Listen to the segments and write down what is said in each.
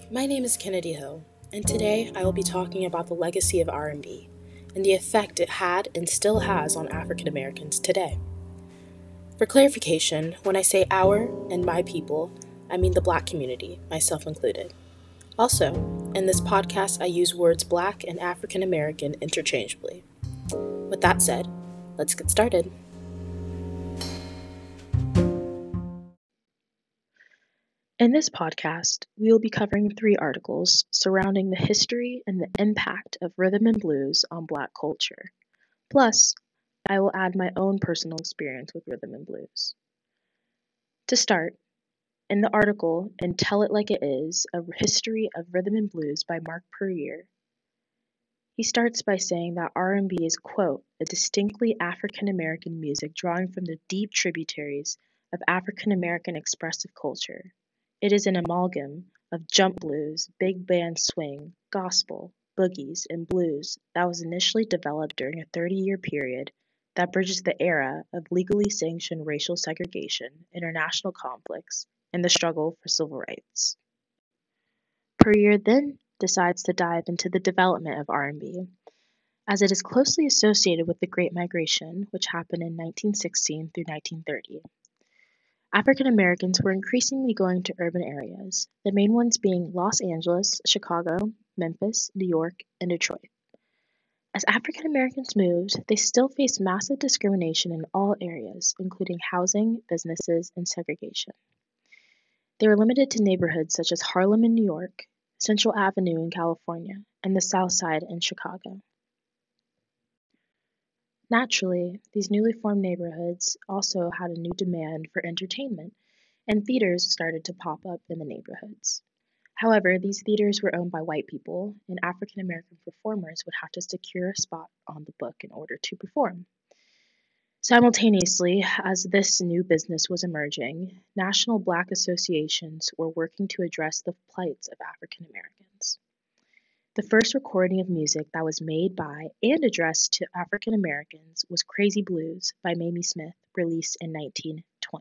My name is Kennedy Hill, and today I will be talking about the legacy of R&B and the effect it had and still has on African Americans today. For clarification, when I say our and my people, I mean the Black community, myself included. Also, in this podcast, I use words Black and African American interchangeably. With that said, let's get started. In this podcast, we will be covering 3 articles surrounding the history and the impact of rhythm and blues on Black culture. Plus, I will add my own personal experience with rhythm and blues. To start, in the article and Tell It Like It Is, A History of Rhythm and Blues by Mark Puryear, he starts by saying that R&B is, quote, a distinctly African American music drawing from the deep tributaries of African American expressive culture. It is an amalgam of jump blues, big band swing, gospel, boogies, and blues that was initially developed during a 30-year period that bridges the era of legally sanctioned racial segregation, international conflicts, and the struggle for civil rights. Puryear then decides to dive into the development of R&B, as it is closely associated with the Great Migration, which happened in 1916 through 1930. African Americans were increasingly going to urban areas, the main ones being Los Angeles, Chicago, Memphis, New York, and Detroit. As African Americans moved, they still faced massive discrimination in all areas, including housing, businesses, and segregation. They were limited to neighborhoods such as Harlem in New York, Central Avenue in California, and the South Side in Chicago. Naturally, these newly formed neighborhoods also had a new demand for entertainment, and theaters started to pop up in the neighborhoods. However, these theaters were owned by white people, and African American performers would have to secure a spot on the book in order to perform. Simultaneously, as this new business was emerging, national Black associations were working to address the plights of African Americans. The first recording of music that was made by and addressed to African Americans was Crazy Blues by Mamie Smith, released in 1920.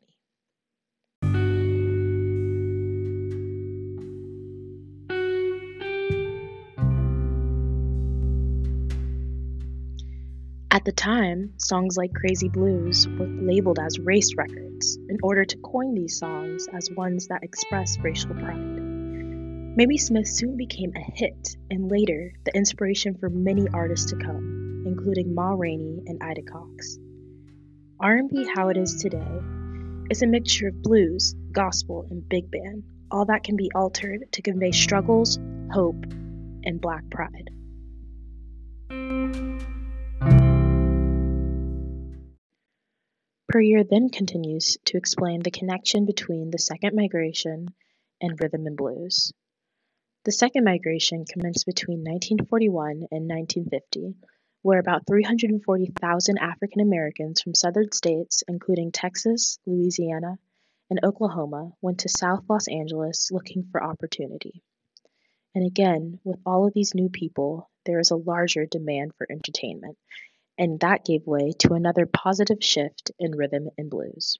At the time, songs like Crazy Blues were labeled as race records in order to coin these songs as ones that express racial pride. Mamie Smith soon became a hit and later the inspiration for many artists to come, including Ma Rainey and Ida Cox. R&B how it is today is a mixture of blues, gospel, and big band, all that can be altered to convey struggles, hope, and Black pride. Puryear then continues to explain the connection between the Second Migration and rhythm and blues. The Second Migration commenced between 1941 and 1950, where about 340,000 African Americans from southern states, including Texas, Louisiana, and Oklahoma, went to South Los Angeles looking for opportunity. And again, with all of these new people, there is a larger demand for entertainment, and that gave way to another positive shift in rhythm and blues.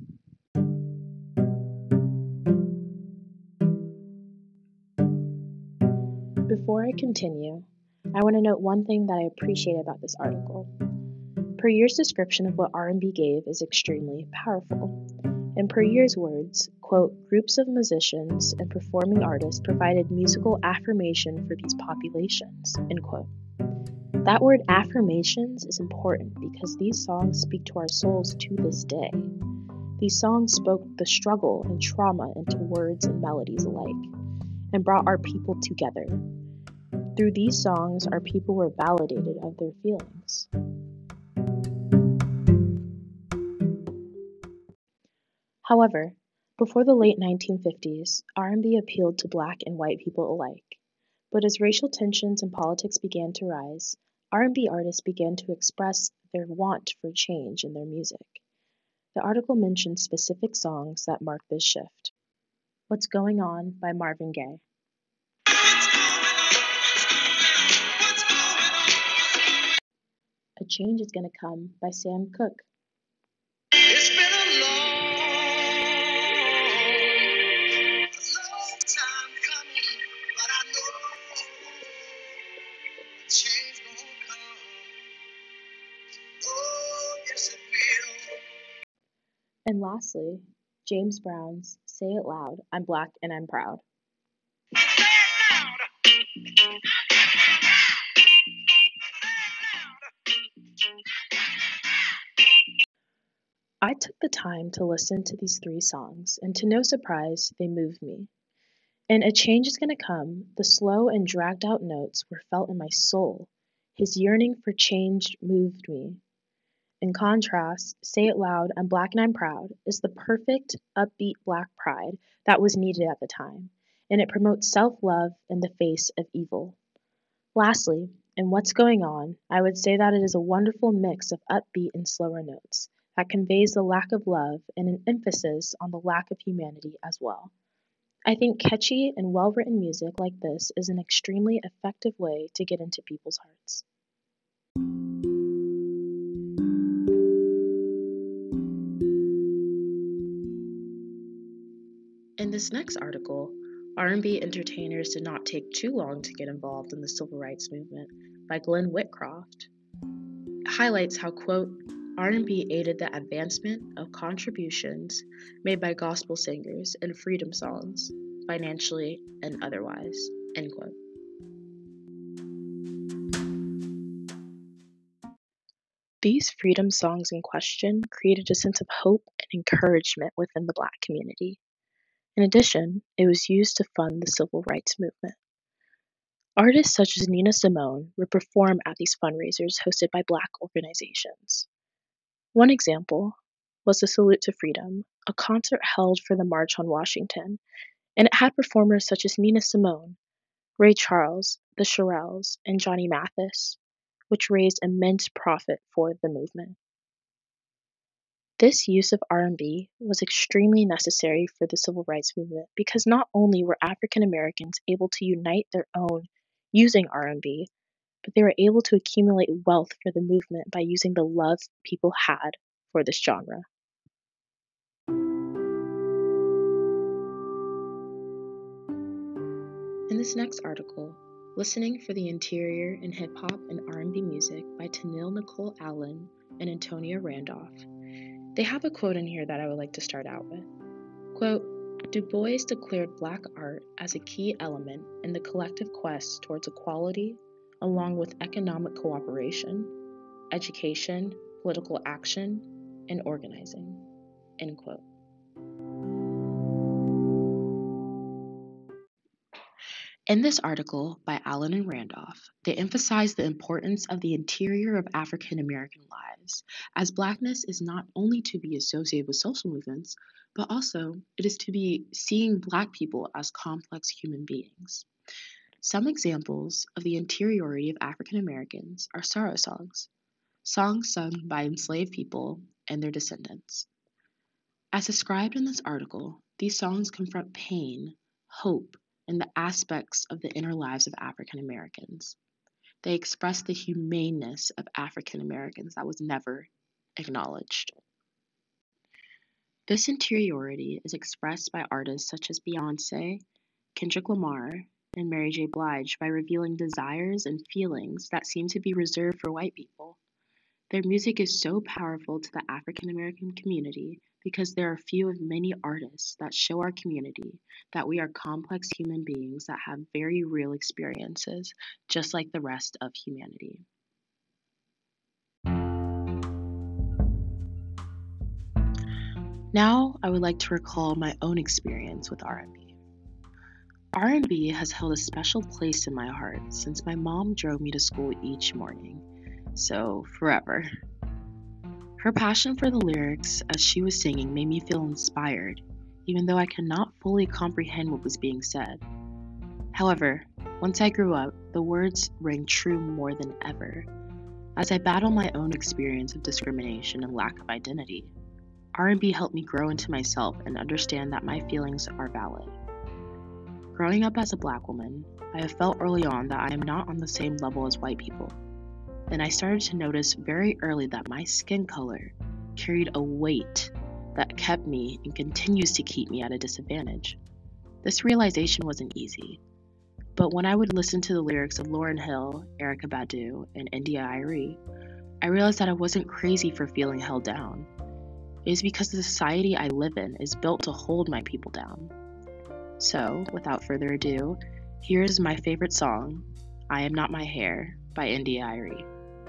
Before I continue, I want to note one thing that I appreciate about this article. Puryear's description of what R&B gave is extremely powerful. In Puryear's words, quote, groups of musicians and performing artists provided musical affirmation for these populations, end quote. That word affirmations is important because these songs speak to our souls to this day. These songs spoke the struggle and trauma into words and melodies alike, and brought our people together. Through these songs, our people were validated of their feelings. However, before the late 1950s, R&B appealed to Black and white people alike. But as racial tensions and politics began to rise, R&B artists began to express their want for change in their music. The article mentions specific songs that marked this shift. What's Going On by Marvin Gaye. A Change Is Gonna Come by Sam Cooke. It's been a long time coming. makes it feel. And lastly, James Brown's Say It Loud, I'm Black and I'm Proud. Say it loud. I took the time to listen to these 3 songs, and to no surprise, they moved me. In A Change Is Gonna Come, the slow and dragged out notes were felt in my soul. His yearning for change moved me. In contrast, Say It Loud, I'm Black and I'm Proud is the perfect, upbeat Black pride that was needed at the time, and it promotes self-love in the face of evil. Lastly, in What's Going On, I would say that it is a wonderful mix of upbeat and slower notes that conveys the lack of love and an emphasis on the lack of humanity as well. I think catchy and well-written music like this is an extremely effective way to get into people's hearts. In this next article, R&B entertainers did not take too long to get involved in the civil rights movement by Glenn Whitcroft. It highlights how, quote, R&B aided the advancement of contributions made by gospel singers and freedom songs, financially and otherwise, end quote. These freedom songs in question created a sense of hope and encouragement within the Black community. In addition, it was used to fund the civil rights movement. Artists such as Nina Simone would perform at these fundraisers hosted by Black organizations. One example was the Salute to Freedom, a concert held for the March on Washington, and it had performers such as Nina Simone, Ray Charles, the Shirelles, and Johnny Mathis, which raised immense profit for the movement. This use of R&B was extremely necessary for the civil rights movement because not only were African Americans able to unite their own using R&B, but they were able to accumulate wealth for the movement by using the love people had for this genre. In this next article, Listening for the Interior in Hip Hop and R&B Music by Tennille Nicole Allen and Antonia Randolph, they have a quote in here that I would like to start out with. Quote, Du Bois declared Black art as a key element in the collective quest towards equality, along with economic cooperation, education, political action, and organizing, end quote. In this article by Allen and Randolph, they emphasize the importance of the interior of African American lives, as Blackness is not only to be associated with social movements, but also it is to be seeing Black people as complex human beings. Some examples of the interiority of African Americans are sorrow songs sung by enslaved people and their descendants. As described in this article, these songs confront pain, hope, and the aspects of the inner lives of African Americans. They express the humaneness of African Americans that was never acknowledged. This interiority is expressed by artists such as Beyoncé, Kendrick Lamar, and Mary J. Blige by revealing desires and feelings that seem to be reserved for white people. Their music is so powerful to the African American community because there are few of many artists that show our community that we are complex human beings that have very real experiences, just like the rest of humanity. Now, I would like to recall my own experience with R&B. R&B has held a special place in my heart since my mom drove me to school each morning, so forever. Her passion for the lyrics as she was singing made me feel inspired, even though I could not fully comprehend what was being said. However, once I grew up, the words rang true more than ever. As I battled my own experience of discrimination and lack of identity, R&B helped me grow into myself and understand that my feelings are valid. Growing up as a Black woman, I have felt early on that I am not on the same level as white people. And I started to notice very early that my skin color carried a weight that kept me and continues to keep me at a disadvantage. This realization wasn't easy, but when I would listen to the lyrics of Lauryn Hill, Erykah Badu, and India.Arie, I realized that I wasn't crazy for feeling held down. It is because the society I live in is built to hold my people down. So, without further ado, here is my favorite song, I Am Not My Hair by India.Arie.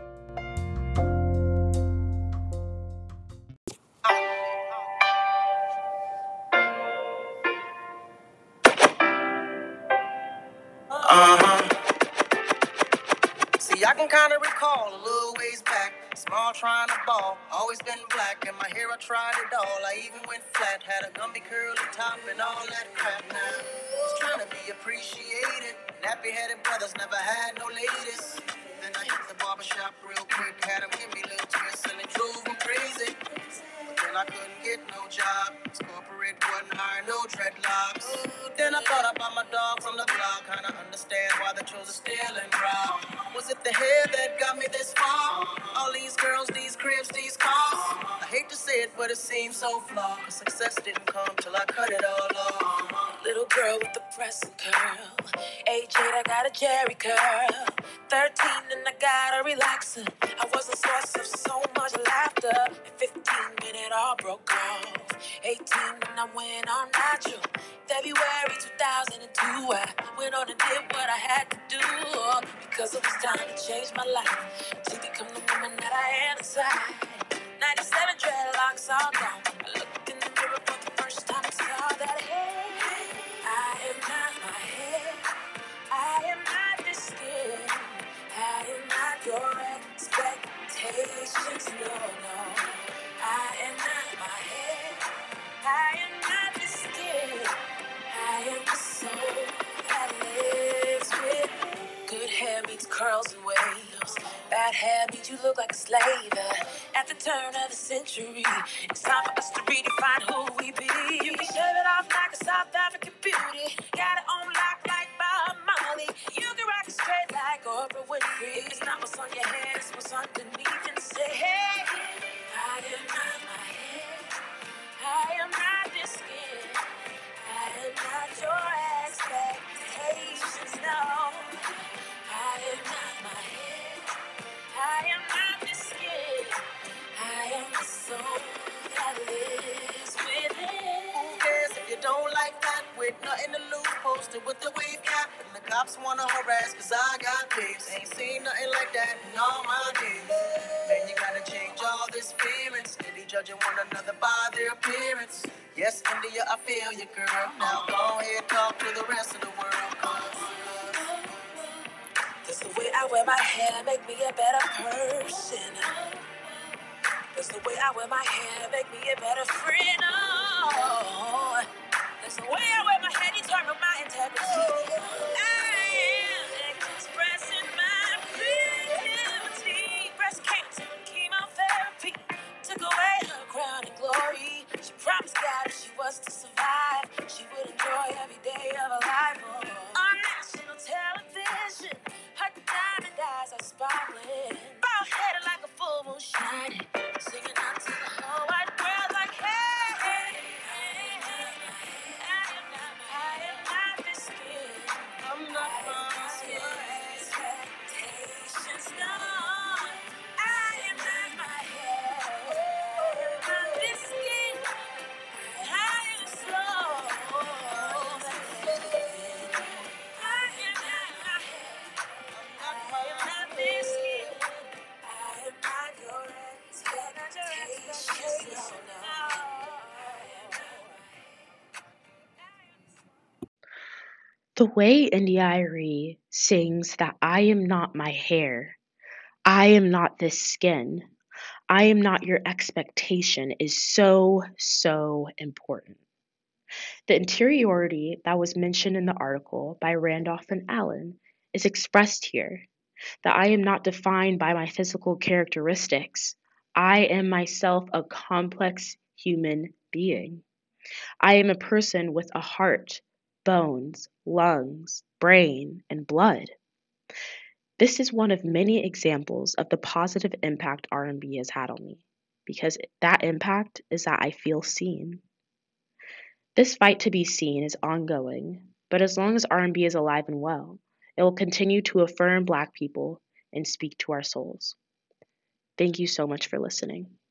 See, I can kind of recall a little ways back. Small trying to ball, always been black. And my hair, I tried it all. I even went flat, had a gummy curly top and all that crap. Now, was trying to be appreciated. Nappy headed brothers never had no ladies. Then I hit the barbershop real quick, had them give me little twists, and it drove them crazy. Then I couldn't get no job. This corporate wasn't hiring no dreadlocks. Then I thought about my dog from the block. Kinda understand why they chose to steal and rob. Was it the hair that got me this far? All these girls, these cribs, these cars. I hate to say it, but it seems so flawed. 'Cause success didn't come till I cut it all off. Little girl with the pressing curl. Age 8, I got a Jerry curl. 13 and I got a relaxer. I was a source of so much laughter. At 15 when it all broke off. 18 when I went on natural. February 2002 I went on and did what I had to do. Because it was time to change my life. To become the woman that I am inside. 97 dreadlocks all gone. I looked in the mirror for the first time and saw that hey, I am not my hair. I am not this skin. I am not your expectations. No, no. I am not my head. I am not this skin. I am the soul that lives with me. Good hair meets curls and waves. Bad hair means you look like a slave. At the turn of the century, it's time for us to redefine who we be. You can shave it off like a South African beauty. Got it on lock like Bob Marley. You can rock it straight like Oprah Winfrey. If it's not what's on your head, it's what's underneath. And say, hey, I am not my head. I am not this skin. I am not your expectations, no. I am not my head. I am not the skin. I am the soul that lives within. Who cares if you don't like that? With nothing to lose, posted with the wave cap. And the cops wanna harass cause I got babes. Ain't seen nothing like that in all my days. Man, you gotta change all this feeling. Steady judging one another by their appearance. Yes, India, I feel you, girl. Now go ahead, talk to the rest of the world. Cause the way I wear my hair make me a better person. Cause the way I wear my hair make me a better friend. Oh, that's the way I wear my hair determine my integrity. I am expressing my creativity. Breast cancer, chemotherapy took away her crown and glory. She promised God if she was to survive, she would enjoy every day of her life. On national television, her diamond eyes are sparkling. Bald headed like a full moon shining. Singing out to the whole wide world like, hey, hey, hey, hey. I am not this skin. I'm not my expectations, no. I am not my hair. I am not this skin. I am slow. I am not my hair. I am not this skin. I am not your expectations, no. The way India.Arie sings that I am not my hair, I am not this skin, I am not your expectation is so, so important. The interiority that was mentioned in the article by Randolph and Allen is expressed here, that I am not defined by my physical characteristics. I am myself a complex human being. I am a person with a heart, bones, lungs, brain, and blood. This is one of many examples of the positive impact R&B has had on me, because that impact is that I feel seen. This fight to be seen is ongoing, but as long as R&B is alive and well, it will continue to affirm Black people and speak to our souls. Thank you so much for listening.